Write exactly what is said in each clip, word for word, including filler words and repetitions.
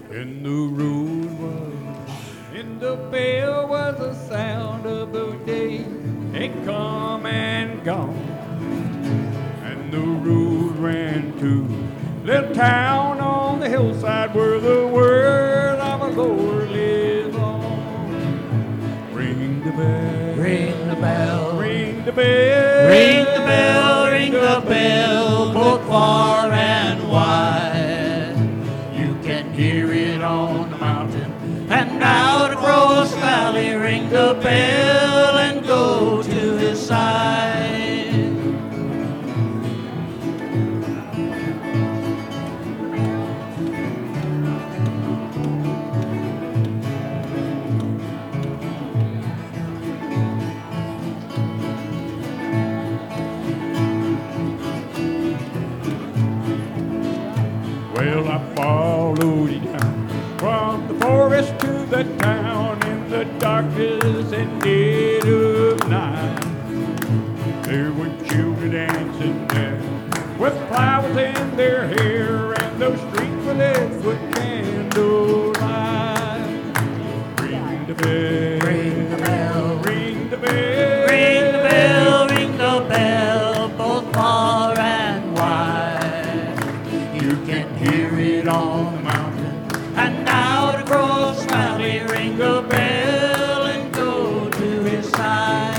And the road was, and the bell was the sound of the day. It come and gone. And the road ran to little town on the hillside where the word of our Lord lives on. Ring the bell, Ring the bell, ring the bell, ring the bell, ring the bell, both far and wide. You can hear it on the mountain and out across the valley. Ring the bell and go to his side. Well, I followed you down from the forest to the town in the darkness and dead of night. There were children dancing there with flowers in their hair, and those streets were lit with candlelight. Ring the bell, Ring the bell, ring the bell, ring the bell, ring the bell, both far and wide. You can hear it on the mountain and out across the valley. Ring the bell and go to his side.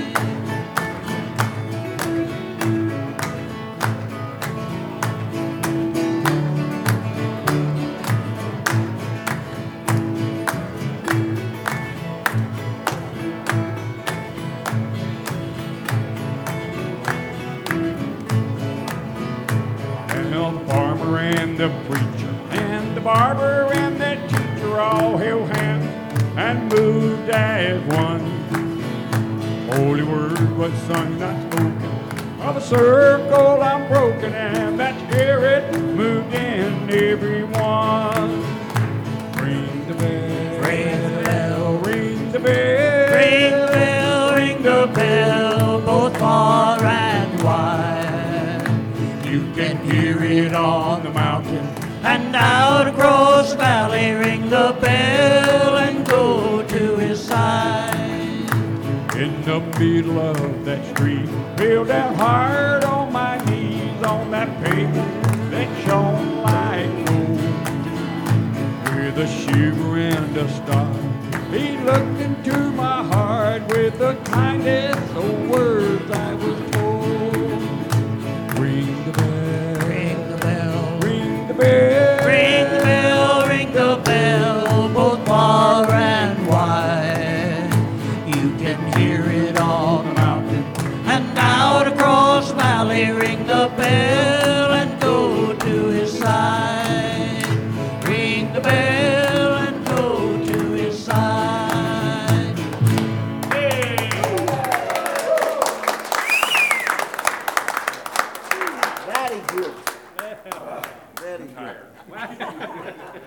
Well, the farmer and the preacher and the barber and the teacher all held hands and moved as one. Holy word was sung, not spoken, of a circle unbroken, and that spirit moved in everyone. Ring the bell, Ring the bell, ring the bell, ring the bell, ring the bell, both far and wide. You can hear it on the mountain and out across the valley. Ring the bell and go to his side. In the middle of that street, fell down hard on my knees on that pavement that shone like gold. With a shiver and a start, he looked into my heart with the kindest of words I was told. Ring the bell, Ring the bell, ring the bell.